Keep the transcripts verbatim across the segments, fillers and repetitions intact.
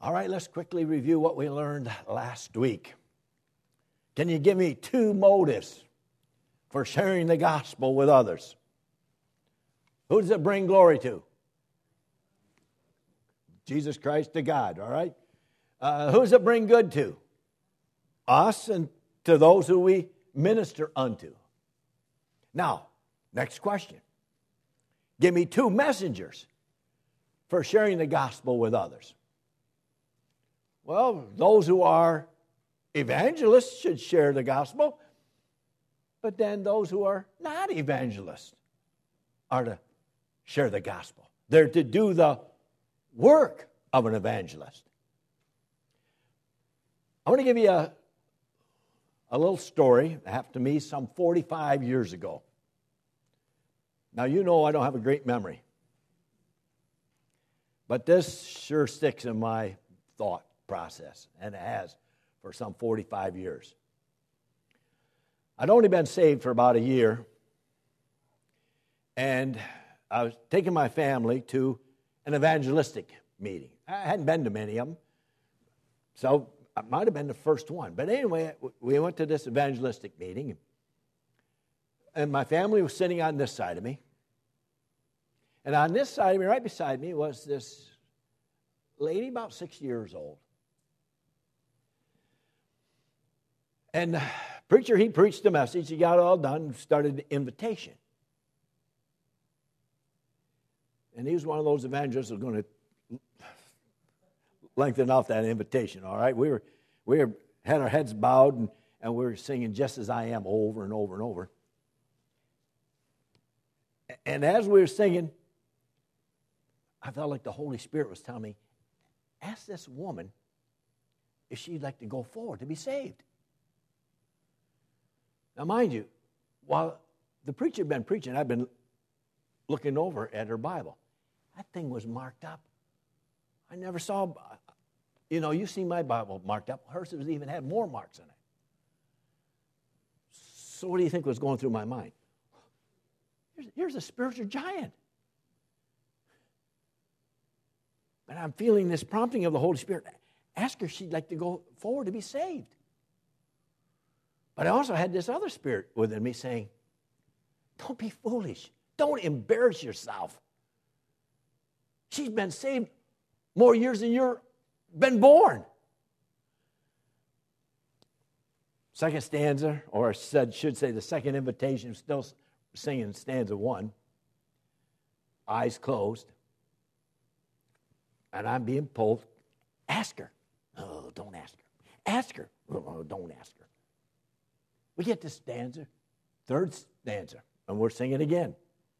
All right, let's quickly review what we learned last week. Can you give me two motives for sharing the gospel with others? Who does it bring glory to? Jesus Christ to God, all right? Uh, who does it bring good to? Us and to those who we minister unto. Now, next question. Give me two messengers for sharing the gospel with others. Well, those who are evangelists should share the gospel, but then those who are not evangelists are to share the gospel. They're to do the work of an evangelist. I want to give you a, a little story that happened to me some forty-five years ago. Now, you know I don't have a great memory, but this sure sticks in my thought process, and it has for some forty-five years. I'd only been saved for about a year, and I was taking my family to an evangelistic meeting. I hadn't been to many of them, so I might have been the first one. But anyway, we went to this evangelistic meeting, and my family was sitting on this side of me. And on this side of me, right beside me, was this lady about six years old. And the preacher, he preached the message. He got it all done, started the invitation. And he was one of those evangelists who was going to lengthen off that invitation, all right? We were we were, had our heads bowed, and, and we were singing Just As I Am over and over and over. And as we were singing, I felt like the Holy Spirit was telling me, ask this woman if she'd like to go forward to be saved. Now, mind you, while the preacher had been preaching, I'd been looking over at her Bible. That thing was marked up. I never saw, you know, you see my Bible marked up. Hers was even had more marks in it. So what do you think was going through my mind? Here's, here's a spiritual giant. And I'm feeling this prompting of the Holy Spirit. Ask her if she'd like to go forward to be saved. But I also had this other spirit within me saying, don't be foolish. Don't embarrass yourself. She's been saved more years than you've been born. Second stanza, or I said, should say the second invitation, still singing stanza one. Eyes closed. And I'm being pulled. Ask her. Oh, don't ask her. Ask her. Oh, don't ask her. We get to stanza, third stanza, and we're singing again.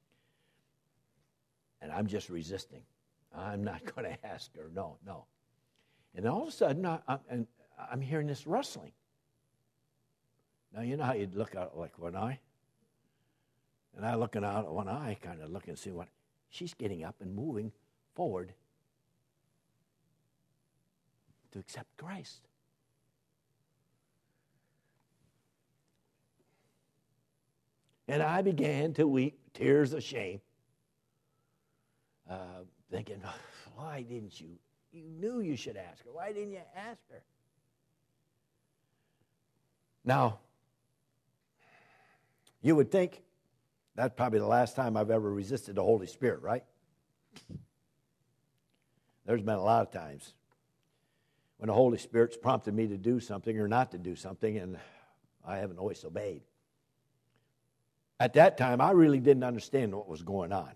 And I'm just resisting. I'm not going to ask her. No, no. And all of a sudden, I, I, and I'm hearing this rustling. Now, you know how you'd look out like one eye? And I looking out at one eye, kind of looking and see what. She's getting up and moving forward to accept Christ. And I began to weep, tears of shame, uh, thinking, why didn't you? You knew you should ask her. Why didn't you ask her? Now, you would think that's probably the last time I've ever resisted the Holy Spirit, right? There's been a lot of times when the Holy Spirit's prompted me to do something or not to do something, and I haven't always obeyed. At that time, I really didn't understand what was going on.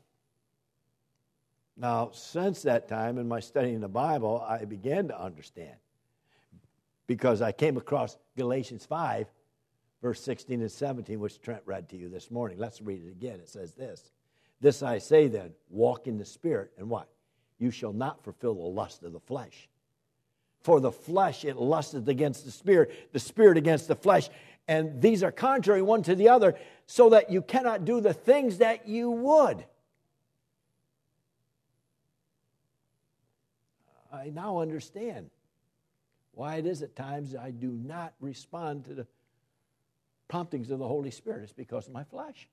Now, since that time, in my studying the Bible, I began to understand because I came across Galatians five, verse sixteen and seventeen, which Trent read to you this morning. Let's read it again. It says this, "This I say then, walk in the Spirit, and what? You shall not fulfill the lust of the flesh. For the flesh, it lusteth against the Spirit, the Spirit against the flesh. And these are contrary one to the other, so that you cannot do the things that you would." I now understand why it is at times I do not respond to the promptings of the Holy Spirit. It's because of my flesh.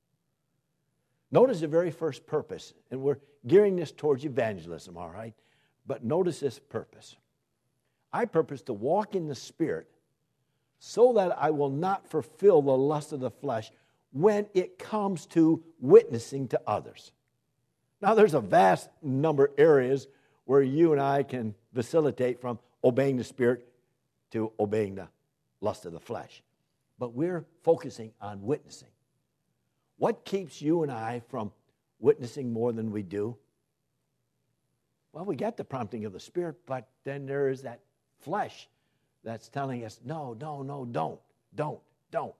Notice the very first purpose, and we're gearing this towards evangelism, all right? But notice this purpose. I purpose to walk in the Spirit so that I will not fulfill the lust of the flesh when it comes to witnessing to others. Now, there's a vast number of areas where you and I can facilitate from obeying the Spirit to obeying the lust of the flesh. But we're focusing on witnessing. What keeps you and I from witnessing more than we do? Well, we get the prompting of the Spirit, but then there is that flesh that's telling us, no, no, no, don't, don't, don't.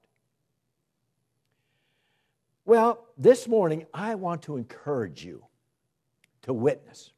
Well, this morning, I want to encourage you to witness.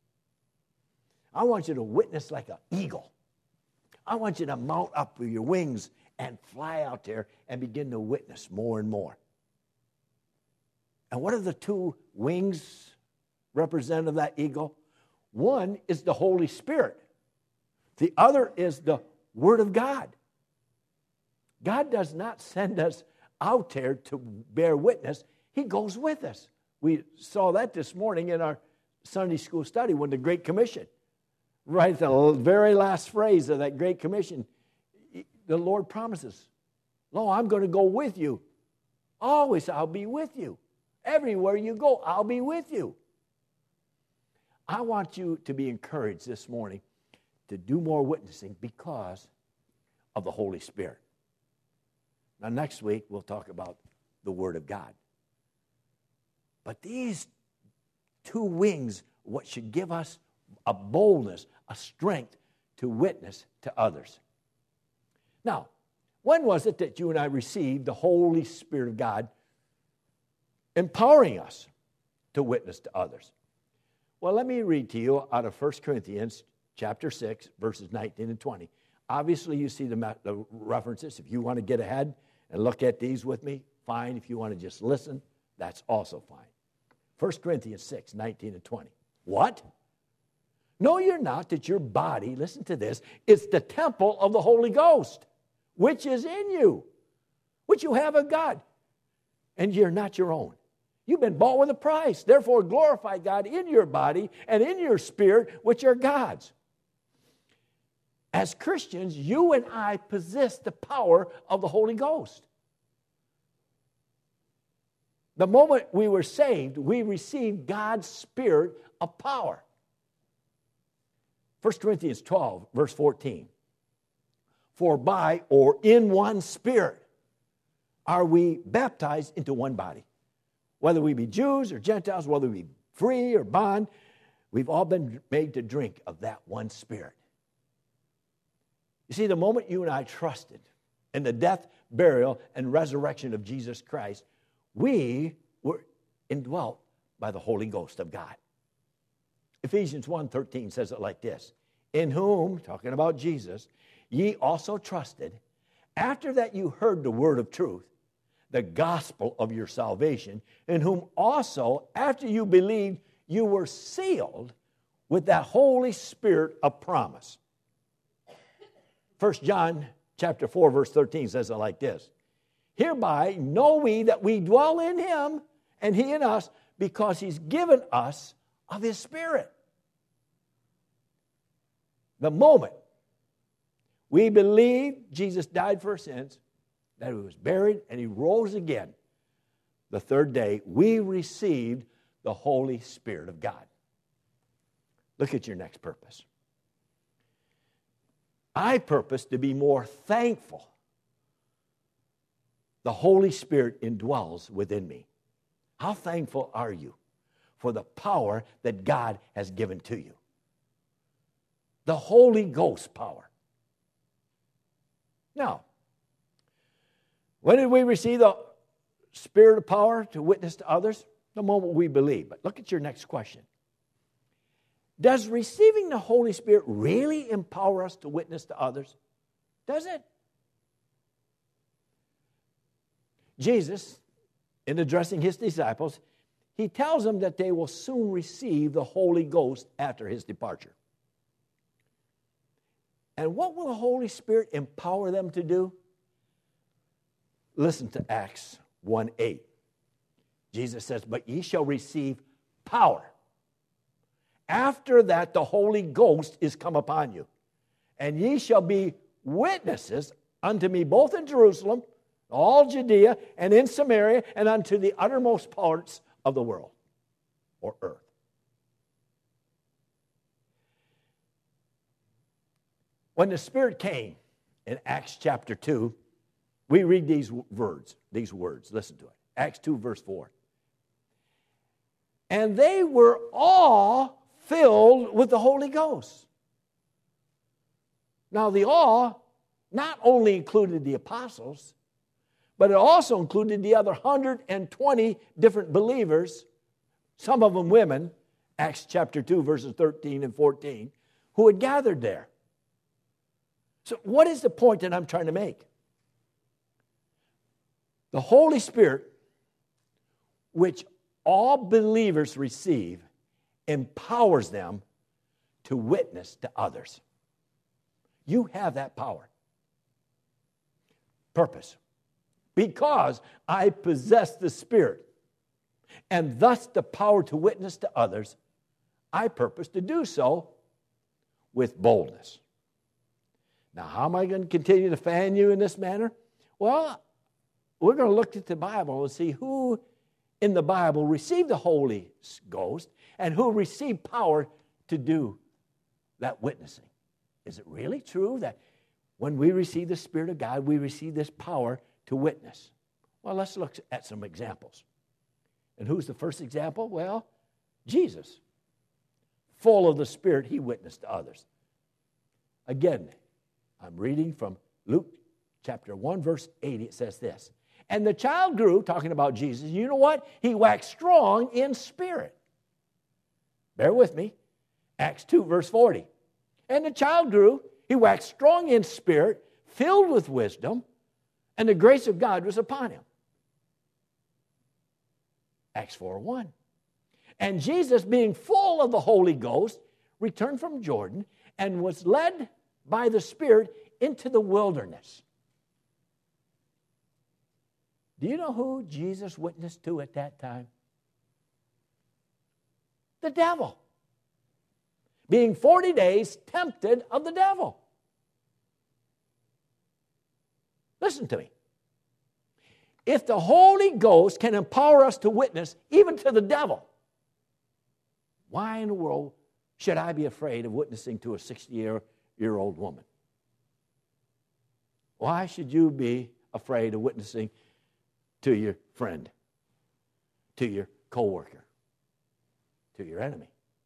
I want you to witness like an eagle. I want you to mount up with your wings and fly out there and begin to witness more and more. And what are the two wings representative of that eagle? One is the Holy Spirit. The other is the Word of God. God does not send us out there to bear witness. He goes with us. We saw that this morning in our Sunday school study when the Great Commission, right at the very last phrase of that Great Commission, the Lord promises, "Lo, I'm going to go with you. Always I'll be with you. Everywhere you go, I'll be with you." I want you to be encouraged this morning to do more witnessing because of the Holy Spirit. Now, next week, we'll talk about the Word of God. But these two wings, what should give us a boldness, a strength to witness to others. Now, when was it that you and I received the Holy Spirit of God empowering us to witness to others? Well, let me read to you out of First Corinthians chapter six, verses nineteen and twenty. Obviously, you see the, the references. If you want to get ahead and look at these with me, fine. If you want to just listen, that's also fine. First Corinthians six, nineteen and twenty. What? Know you're not that your body, listen to this, is the temple of the Holy Ghost, which is in you, which you have of God, and you're not your own. You've been bought with a price. Therefore, glorify God in your body and in your spirit, which are God's. As Christians, you and I possess the power of the Holy Ghost. The moment we were saved, we received God's Spirit of power. First Corinthians twelve, verse fourteen. For by or in one Spirit are we baptized into one body. Whether we be Jews or Gentiles, whether we be free or bond, we've all been made to drink of that one Spirit. You see, the moment you and I trusted in the death, burial, and resurrection of Jesus Christ, we were indwelt by the Holy Ghost of God. Ephesians one thirteen says it like this. In whom, talking about Jesus, ye also trusted, after that you heard the word of truth, the gospel of your salvation, in whom also, after you believed, you were sealed with that Holy Spirit of promise. First John chapter four, verse thirteen says it like this. Hereby know we that we dwell in him, and he in us, because he's given us of his Spirit. The moment we believe Jesus died for our sins, that he was buried, and he rose again, the third day, we received the Holy Spirit of God. Look at your next purpose. I purpose to be more thankful. The Holy Spirit indwells within me. How thankful are you for the power that God has given to you? The Holy Ghost power. Now, when did we receive the Spirit of power to witness to others? The moment we believe. But look at your next question. Does receiving the Holy Spirit really empower us to witness to others? Does it? Jesus, in addressing his disciples, he tells them that they will soon receive the Holy Ghost after his departure. And what will the Holy Spirit empower them to do? Listen to Acts one eight. Jesus says, but ye shall receive power after that the Holy Ghost is come upon you. And ye shall be witnesses unto me both in Jerusalem, all Judea, and in Samaria, and unto the uttermost parts of the world, or earth. When the Spirit came in Acts chapter two, we read these words, these words. Listen to it. Acts two, verse four. And they were all filled with the Holy Ghost. Now, the all not only included the apostles, but it also included the other one hundred twenty different believers, some of them women, Acts chapter two, verses thirteen and fourteen, who had gathered there. So what is the point that I'm trying to make? The Holy Spirit, which all believers receive, empowers them to witness to others. You have that power. Purpose. Because I possess the Spirit, and thus the power to witness to others, I purpose to do so with boldness. Now, how am I going to continue to fan you in this manner? Well, we're going to look at the Bible and see who in the Bible received the Holy Ghost and who received power to do that witnessing. Is it really true that when we receive the Spirit of God, we receive this power to witness? Well, let's look at some examples. And who's the first example? Well, Jesus. Full of the Spirit, he witnessed to others. Again, I'm reading from Luke chapter one, verse eighty. It says this. And the child grew, talking about Jesus. You know what? He waxed strong in spirit. Bear with me. Acts two, verse forty. And the child grew, he waxed strong in spirit, filled with wisdom, and the grace of God was upon him. Acts four one. And Jesus, being full of the Holy Ghost, returned from Jordan and was led by the Spirit into the wilderness. Do you know who Jesus witnessed to at that time? The devil. Being forty days tempted of the devil. Listen to me. If the Holy Ghost can empower us to witness even to the devil, why in the world should I be afraid of witnessing to a sixty-year-old woman? Why should you be afraid of witnessing to your friend, to your coworker, to your enemy?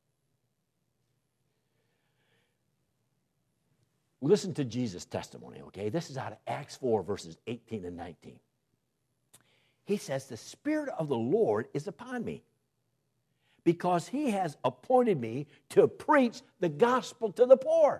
Listen to Jesus' testimony, okay? This is out of Acts four, verses eighteen and nineteen. He says, the Spirit of the Lord is upon me, because he has appointed me to preach the gospel to the poor.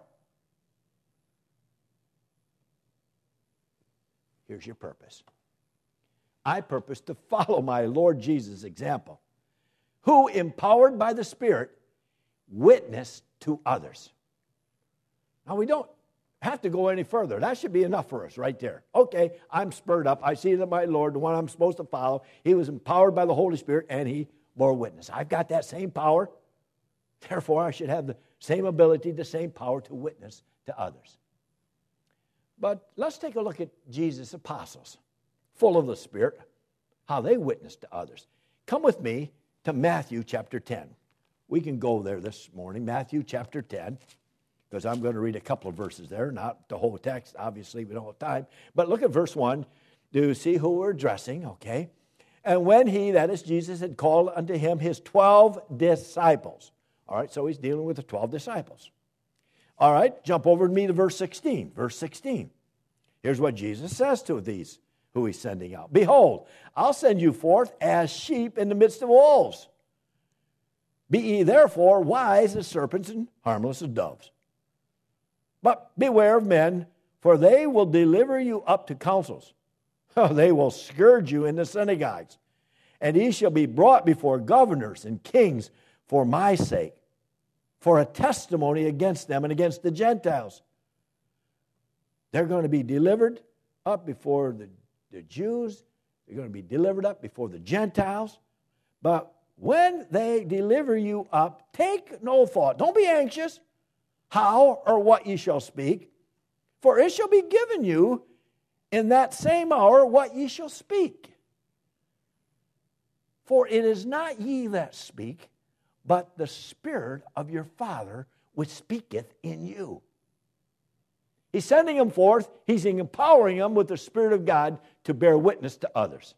Here's your purpose. I purpose to follow my Lord Jesus' example, who, empowered by the Spirit, witnessed to others. Now, we don't have to go any further. That should be enough for us right there. Okay, I'm spurred up. I see that my Lord, the one I'm supposed to follow, he was empowered by the Holy Spirit, and he bore witness. I've got that same power. Therefore, I should have the same ability, the same power to witness to others. But let's take a look at Jesus' apostles, full of the Spirit, how they witnessed to others. Come with me to Matthew chapter ten. We can go there this morning, Matthew chapter ten, because I'm going to read a couple of verses there, not the whole text. Obviously, we don't have time. But look at verse one to see who we're addressing, okay? And when he, that is Jesus, had called unto him his twelve disciples. All right, so he's dealing with the twelve disciples. All right, jump over to me to verse sixteen. Verse sixteen. Here's what Jesus says to these who he's sending out. Behold, I'll send you forth as sheep in the midst of wolves. Be ye therefore wise as serpents and harmless as doves. But beware of men, for they will deliver you up to councils. Oh, they will scourge you in the synagogues. And ye shall be brought before governors and kings for my sake, for a testimony against them and against the Gentiles. They're going to be delivered up before the, the Jews. They're going to be delivered up before the Gentiles. But when they deliver you up, take no thought. Don't be anxious how or what ye shall speak, for it shall be given you in that same hour what ye shall speak. For it is not ye that speak, but the Spirit of your Father which speaketh in you. He's sending them forth. He's empowering them with the Spirit of God to bear witness to others.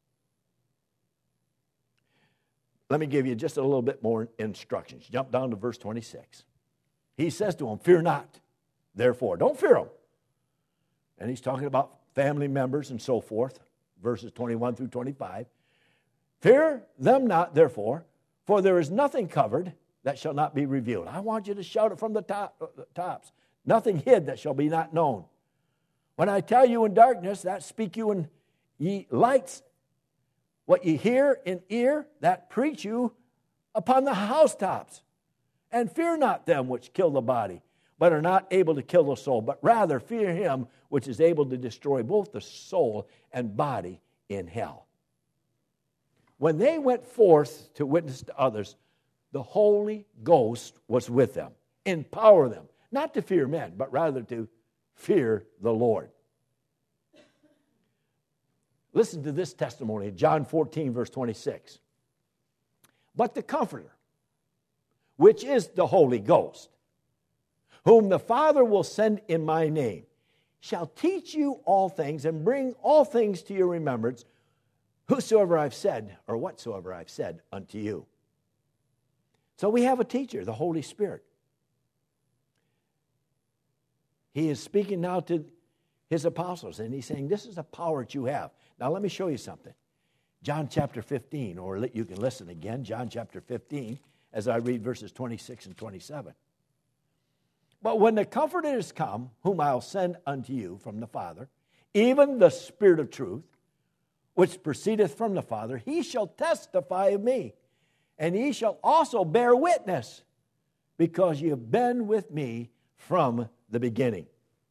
Let me give you just a little bit more instructions. Jump down to verse twenty-six. He says to them, fear not, therefore. Don't fear them. And he's talking about family members and so forth, verses twenty-one through twenty-five. Fear them not, therefore, for there is nothing covered that shall not be revealed. I want you to shout it from the top, uh, tops. Nothing hid that shall be not known. When I tell you in darkness, that speak you in ye lights. What ye hear in ear, that preach you upon the housetops. And fear not them which kill the body, but are not able to kill the soul, but rather fear him which is able to destroy both the soul and body in hell. When they went forth to witness to others, the Holy Ghost was with them, empower them, not to fear men, but rather to fear the Lord. Listen to this testimony, John fourteen, verse twenty-six. But the Comforter, which is the Holy Ghost, whom the Father will send in my name, shall teach you all things and bring all things to your remembrance, whosoever I've said, or whatsoever I've said unto you. So we have a teacher, the Holy Spirit. He is speaking now to his apostles, and he's saying, this is the power that you have. Now let me show you something. John chapter fifteen, or you can listen again, John chapter fifteen, as I read verses twenty-six and twenty-seven. But when the Comforter is come, whom I'll send unto you from the Father, even the Spirit of truth, which proceedeth from the Father, he shall testify of me, and he shall also bear witness, because ye have been with me from the beginning.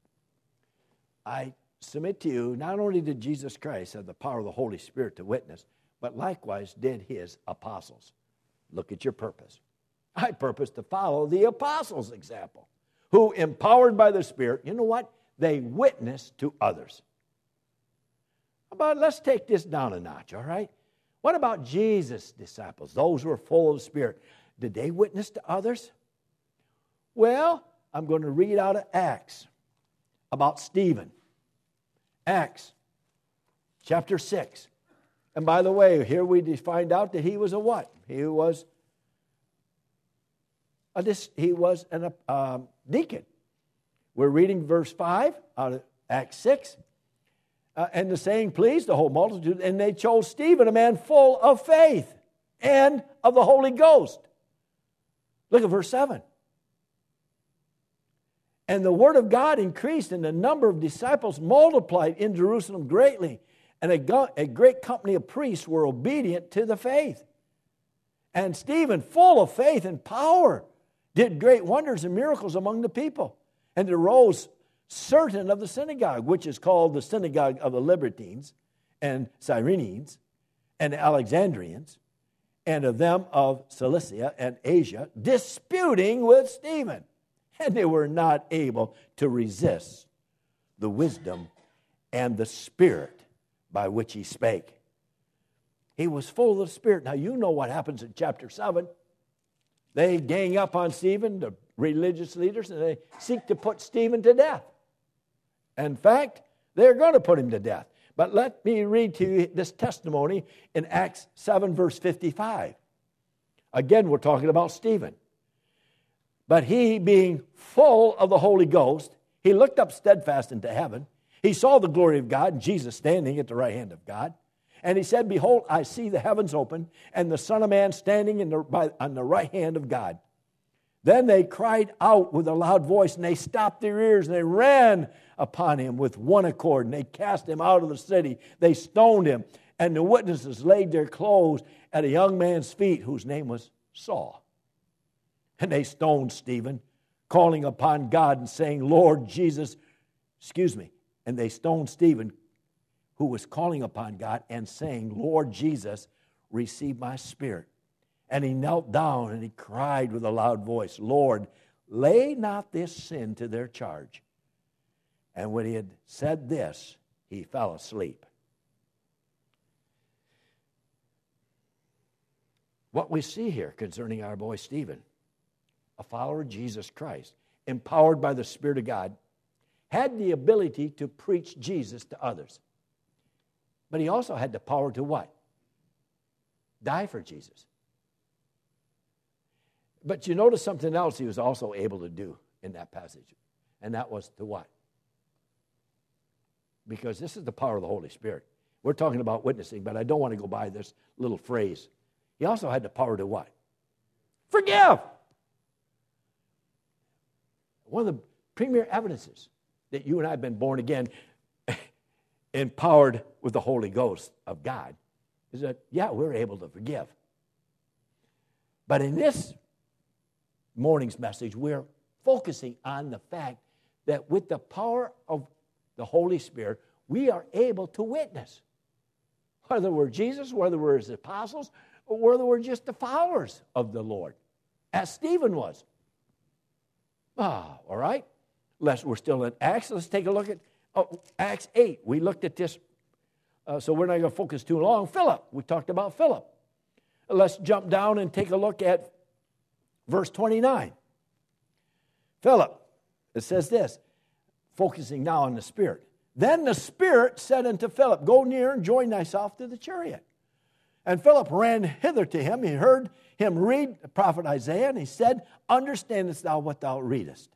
I submit to you, not only did Jesus Christ have the power of the Holy Spirit to witness, but likewise did his apostles. Look at your purpose. I purpose to follow the apostles' example, who, empowered by the Spirit, you know what? They witness to others. But let's take this down a notch, all right? What about Jesus' disciples, those who were full of the Spirit? Did they witness to others? Well, I'm going to read out of Acts about Stephen. Acts chapter six. And by the way, here we find out that he was a what? He was a, he was an, a deacon. We're reading verse five out of Acts six. Uh, and the saying pleased the whole multitude, and they chose Stephen, a man full of faith and of the Holy Ghost. Look at verse seven. And the word of God increased, and the number of disciples multiplied in Jerusalem greatly. And a, go- a great company of priests were obedient to the faith. And Stephen, full of faith and power, did great wonders and miracles among the people. And there arose certain of the synagogue, which is called the synagogue of the Libertines and Cyrenes and the Alexandrians, and of them of Cilicia and Asia, disputing with Stephen. And they were not able to resist the wisdom and the Spirit by which he spake. He was full of the Spirit. Now you know what happens in chapter seven. They gang up on Stephen, the religious leaders, and they seek to put Stephen to death. In fact, they're going to put him to death. But let me read to you this testimony in Acts seven, verse fifty-five. Again, we're talking about Stephen. But he, being full of the Holy Ghost, he looked up steadfast into heaven. He saw the glory of God, and Jesus standing at the right hand of God. And he said, Behold, I see the heavens open, and the Son of Man standing in the, by, on the right hand of God. Then they cried out with a loud voice, and they stopped their ears, and they ran upon him with one accord, and they cast him out of the city. They stoned him, and the witnesses laid their clothes at a young man's feet, whose name was Saul. And they stoned Stephen, calling upon God and saying, Lord Jesus, excuse me. And they stoned Stephen, who was calling upon God and saying, Lord Jesus, receive my spirit. And he knelt down and he cried with a loud voice, Lord, lay not this sin to their charge. And when he had said this, he fell asleep. What we see here concerning our boy Stephen, a follower of Jesus Christ, empowered by the Spirit of God, had the ability to preach Jesus to others. But he also had the power to what? Die for Jesus. But you notice something else he was also able to do in that passage. And that was to what? Because this is the power of the Holy Spirit. We're talking about witnessing, but I don't want to go by this little phrase. He also had the power to what? Forgive. One of the premier evidences that you and I have been born again, empowered with the Holy Ghost of God, is that, yeah, we're able to forgive. But in this morning's message, we're focusing on the fact that with the power of the Holy Spirit, we are able to witness. Whether we're Jesus, whether we're his apostles, or whether we're just the followers of the Lord, as Stephen was. Ah, all right. Let's, we're still in Acts. Let's take a look at oh, Acts eight. We looked at this, uh, so we're not going to focus too long. Philip, we talked about Philip. Let's jump down and take a look at verse twenty-nine. Philip, it says this, focusing now on the Spirit. Then the Spirit said unto Philip, go near and join thyself to the chariot. And Philip ran hither to him. He heard him read the prophet Isaiah, and he said, understandest thou what thou readest?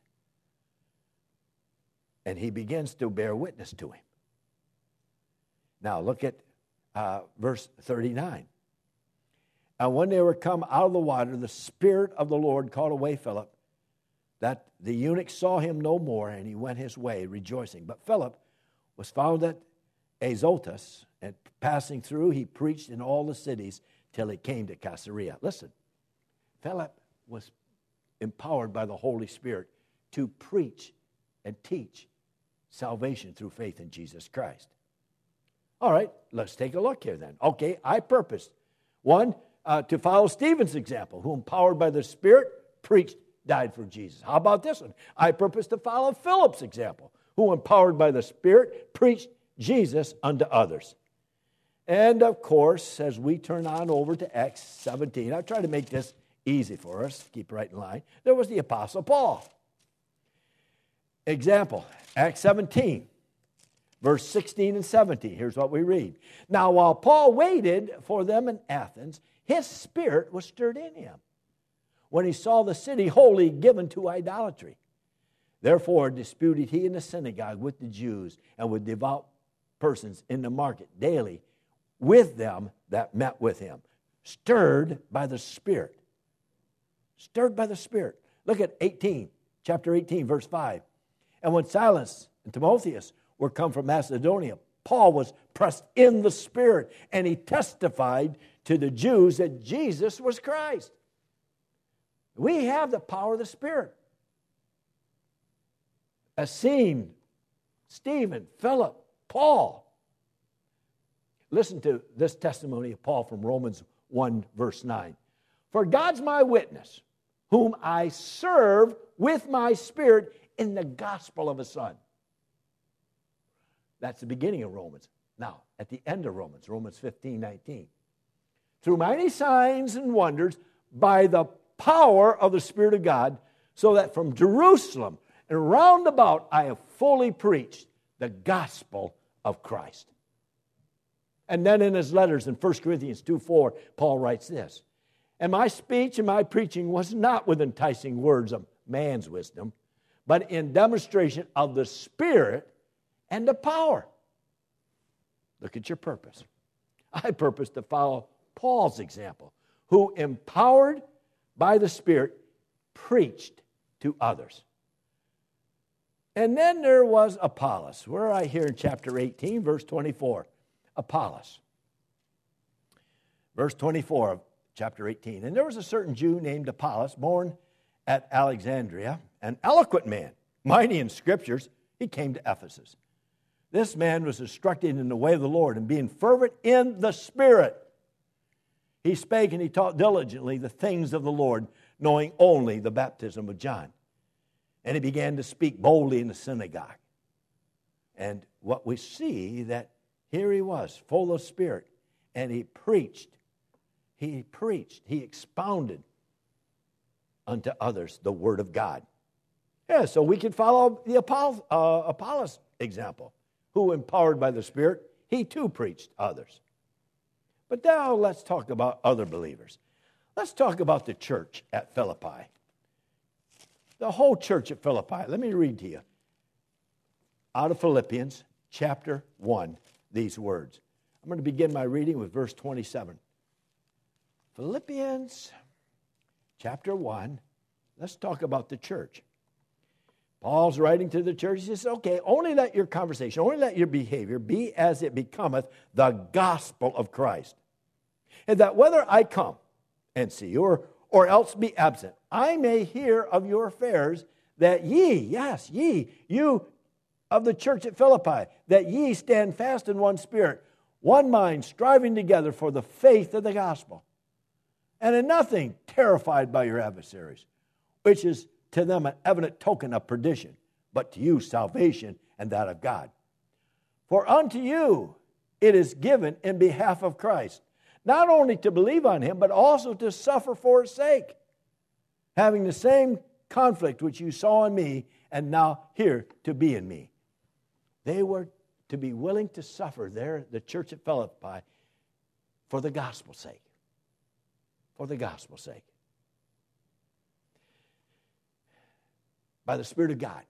And he begins to bear witness to him. Now look at uh, verse thirty-nine. And when they were come out of the water, the Spirit of the Lord called away Philip, that the eunuch saw him no more, and he went his way rejoicing. But Philip was found at Azotus, and passing through, he preached in all the cities till he came to Caesarea. Listen, Philip was empowered by the Holy Spirit to preach and teach salvation through faith in Jesus Christ. All right, let's take a look here then. Okay, I purposed, one, uh, to follow Stephen's example, who empowered by the Spirit, preached, died for Jesus. How about this one? I purpose to follow Philip's example, who empowered by the Spirit, preached Jesus unto others. And of course, as we turn on over to Acts seventeen, I'll try to make this easy for us, keep right in line. There was the Apostle Paul. Example, Acts seventeen, verse sixteen and seventeen. Here's what we read. Now, while Paul waited for them in Athens, his spirit was stirred in him when he saw the city wholly given to idolatry. Therefore disputed he in the synagogue with the Jews and with devout persons in the market daily with them that met with him, stirred by the Spirit. Stirred by the Spirit. Look at eighteen, chapter eighteen, verse five. And when Silas and Timotheus were come from Macedonia, Paul was pressed in the Spirit, and he testified to the Jews that Jesus was Christ. We have the power of the Spirit. As seen, Stephen, Philip, Paul. Listen to this testimony of Paul from Romans one, verse nine. For God's my witness, whom I serve with my spirit in the gospel of his Son. That's the beginning of Romans. Now, at the end of Romans, Romans fifteen, nineteen. Through many signs and wonders, by the power of the Spirit of God, so that from Jerusalem and round about I have fully preached the gospel of Christ. And then in his letters in First Corinthians two, four, Paul writes this. And my speech and my preaching was not with enticing words of man's wisdom, but in demonstration of the Spirit and the power. Look at your purpose. I purpose to follow Paul's example, who empowered by the Spirit preached to others. And then there was Apollos. We're right here in chapter eighteen, verse twenty-four. Apollos. Verse twenty-four of chapter eighteen. And there was a certain Jew named Apollos, born at Alexandria, an eloquent man, mighty in scriptures. He came to Ephesus. This man was instructed in the way of the Lord, and being fervent in the Spirit, He spake and he taught diligently the things of the Lord, knowing only the baptism of John. And he began to speak boldly in the synagogue. And what we see, that here he was, full of Spirit, and he preached. He preached. He expounded unto others the Word of God. Yeah, so we can follow the Apollos, uh, Apollos example, who, empowered by the Spirit, he too preached others. But now let's talk about other believers. Let's talk about the church at Philippi. The whole church at Philippi. Let me read to you out of Philippians chapter one these words. I'm going to begin my reading with verse twenty-seven. Philippians chapter one. Let's talk about the church. Paul's writing to the church. He says, okay, only let your conversation, only let your behavior be as it becometh the gospel of Christ. And that whether I come and see you, or, or else be absent, I may hear of your affairs, that ye, yes, ye, you of the church at Philippi, that ye stand fast in one spirit, one mind, striving together for the faith of the gospel, and in nothing terrified by your adversaries, which is to them an evident token of perdition, but to you salvation and that of God. For unto you it is given in behalf of Christ, not only to believe on him, but also to suffer for his sake, having the same conflict which you saw in me, and now here to be in me. They were to be willing to suffer there, the church at Philippi, for the gospel's sake. For the gospel's sake. By the Spirit of God,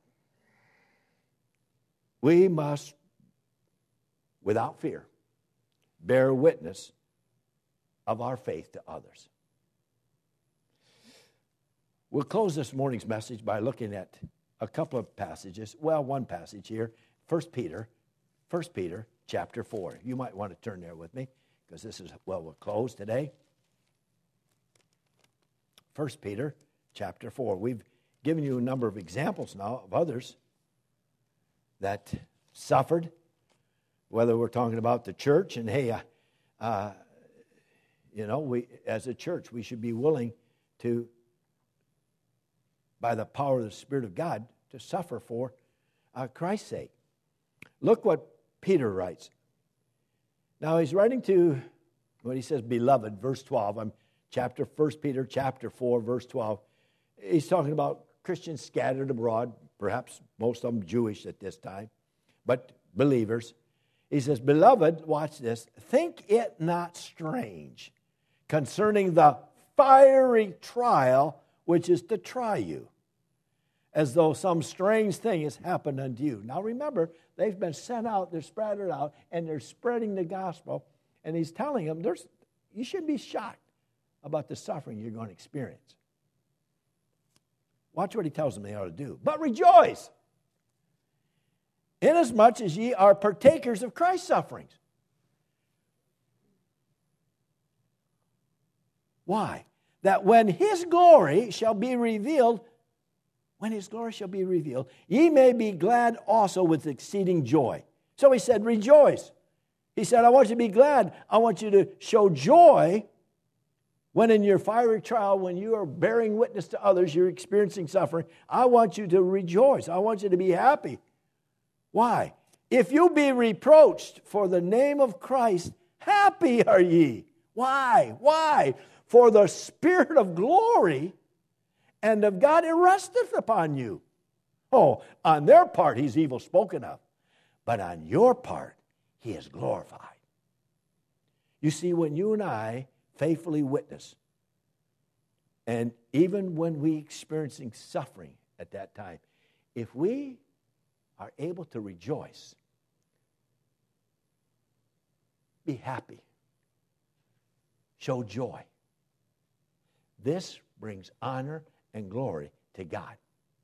we must, without fear, bear witness of our faith to others. We'll close this morning's message by looking at a couple of passages. Well, one passage here, First Peter, First Peter chapter four. You might want to turn there with me, because this is, well, we'll close today. First Peter chapter four. We've given you a number of examples now of others that suffered, whether we're talking about the church, and hey, uh, uh, you know, we as a church, we should be willing to, by the power of the Spirit of God, to suffer for uh, Christ's sake. Look what Peter writes. Now he's writing to, when he says beloved, verse twelve, I'm chapter First Peter chapter four, verse twelve. He's talking about Christians scattered abroad, perhaps most of them Jewish at this time, but believers. He says, beloved, watch this, think it not strange concerning the fiery trial which is to try you, as though some strange thing has happened unto you. Now remember, they've been sent out, they're spread out, and they're spreading the gospel, and he's telling them, there's, you should be shocked about the suffering you're going to experience. Watch what he tells them they ought to do. But rejoice, inasmuch as ye are partakers of Christ's sufferings. Why? That when his glory shall be revealed, when his glory shall be revealed, ye may be glad also with exceeding joy. So he said, rejoice. He said, I want you to be glad. I want you to show joy when in your fiery trial, when you are bearing witness to others, you're experiencing suffering. I want you to rejoice. I want you to be happy. Why? If you be reproached for the name of Christ, happy are ye. Why? Why? For the Spirit of glory and of God it resteth upon you. Oh, on their part he's evil spoken of, but on your part he is glorified. You see, when you and I faithfully witness, and even when we experiencing suffering at that time, if we are able to rejoice, be happy, show joy, this brings honor and glory to God.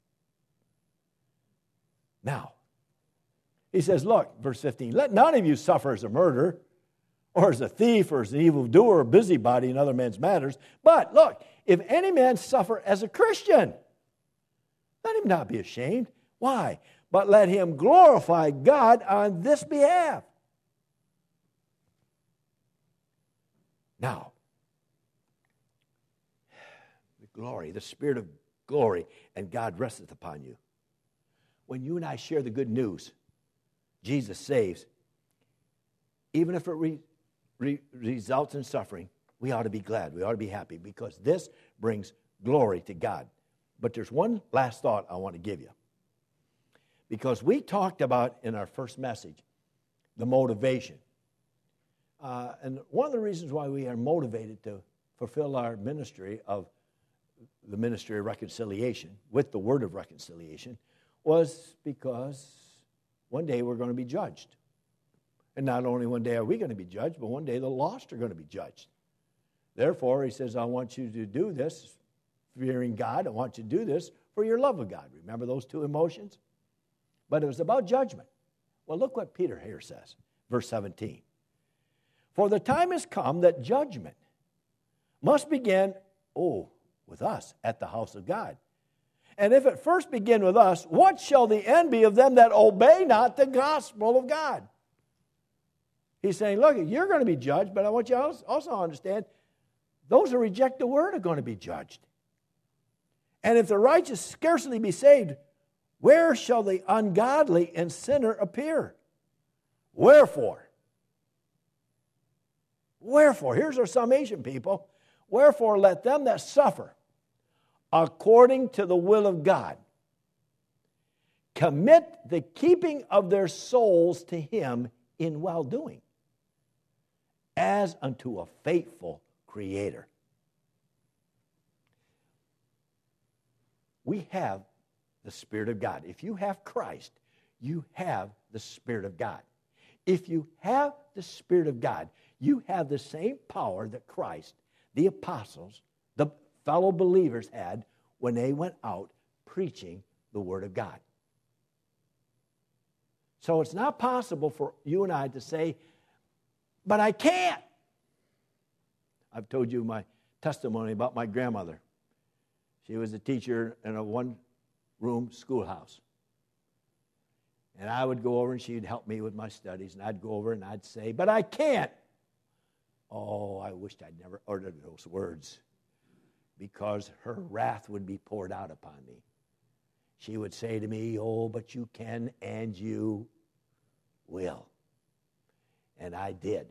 Now, he says, look, verse fifteen, let none of you suffer as a murderer, or as a thief, or as an evildoer, or busybody in other men's matters. But look, if any man suffer as a Christian, let him not be ashamed. Why? But let him glorify God on this behalf. Now, glory, the Spirit of glory, and God resteth upon you. When you and I share the good news, Jesus saves, even if it re, re, results in suffering, we ought to be glad. We ought to be happy because this brings glory to God. But there's one last thought I want to give you. Because we talked about in our first message the motivation. Uh, and one of the reasons why we are motivated to fulfill our ministry of the ministry of reconciliation with the word of reconciliation was because one day we're going to be judged. And not only one day are we going to be judged, but one day the lost are going to be judged. Therefore, he says, I want you to do this, fearing God. I want you to do this for your love of God. Remember those two emotions? But it was about judgment. Well, look what Peter here says, verse seventeen. For the time has come that judgment must begin, oh, with us at the house of God. And if it first begin with us, what shall the end be of them that obey not the gospel of God? He's saying, look, you're going to be judged, but I want you to also understand, those who reject the word are going to be judged. And if the righteous scarcely be saved, where shall the ungodly and sinner appear? Wherefore? Wherefore, here's our summation, people. Wherefore, let them that suffer according to the will of God commit the keeping of their souls to him in well-doing, as unto a faithful Creator. We have the Spirit of God. If you have Christ, you have the Spirit of God. If you have the Spirit of God, you have the same power that Christ, the apostles, the fellow believers had when they went out preaching the Word of God. So it's not possible for you and I to say, but I can't. I've told you my testimony about my grandmother. She was a teacher in a one-room schoolhouse. And I would go over and she'd help me with my studies, and I'd go over and I'd say, but I can't. Oh, I wished I'd never uttered those words, because her wrath would be poured out upon me. She would say to me, oh, but you can and you will. And I did.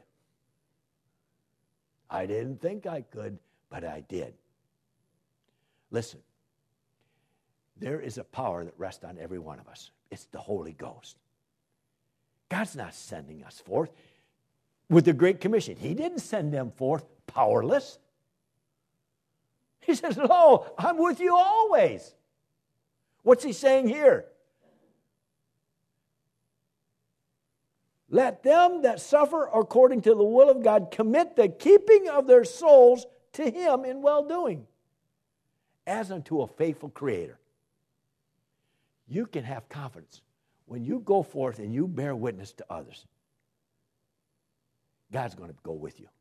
I didn't think I could, but I did. Listen, there is a power that rests on every one of us. It's the Holy Ghost. God's not sending us forth with the Great Commission. He didn't send them forth powerless. He says, lo, I'm with you always. What's he saying here? Let them that suffer according to the will of God commit the keeping of their souls to him in well-doing, as unto a faithful Creator. You can have confidence when you go forth and you bear witness to others. God's going to go with you.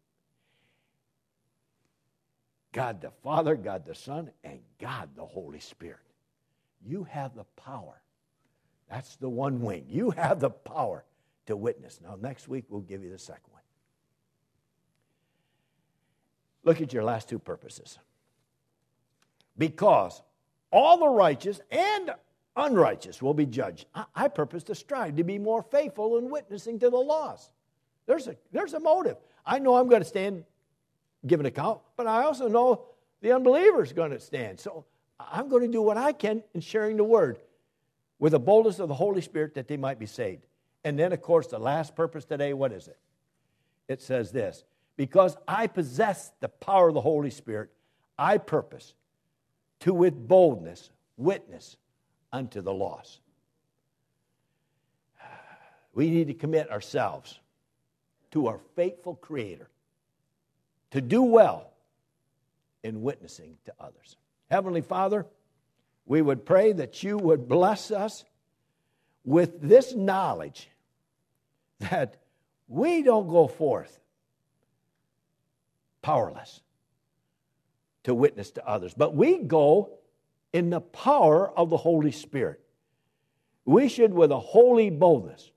God the Father, God the Son, and God the Holy Spirit. You have the power. That's the one wing. You have the power to witness. Now, next week, we'll give you the second one. Look at your last two purposes. Because all the righteous and unrighteous will be judged. I, I purpose to strive to be more faithful in witnessing to the lost. There's a, there's a motive. I know I'm going to stand, give an account, but I also know the unbeliever is going to stand. So I'm going to do what I can in sharing the word with the boldness of the Holy Spirit that they might be saved. And then, of course, the last purpose today, what is it? It says this: because I possess the power of the Holy Spirit, I purpose to with boldness witness unto the lost. We need to commit ourselves to our faithful Creator to do well in witnessing to others. Heavenly Father, we would pray that you would bless us with this knowledge that we don't go forth powerless to witness to others, but we go in the power of the Holy Spirit. We should, with a holy boldness,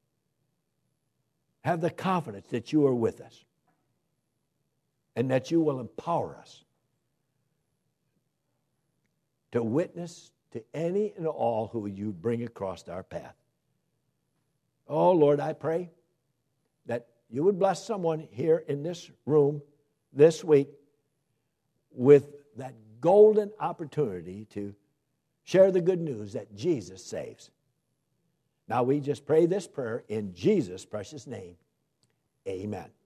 have the confidence that you are with us and that you will empower us to witness to any and all who you bring across our path. Oh, Lord, I pray that you would bless someone here in this room this week with that golden opportunity to share the good news that Jesus saves. Now we just pray this prayer in Jesus' precious name. Amen.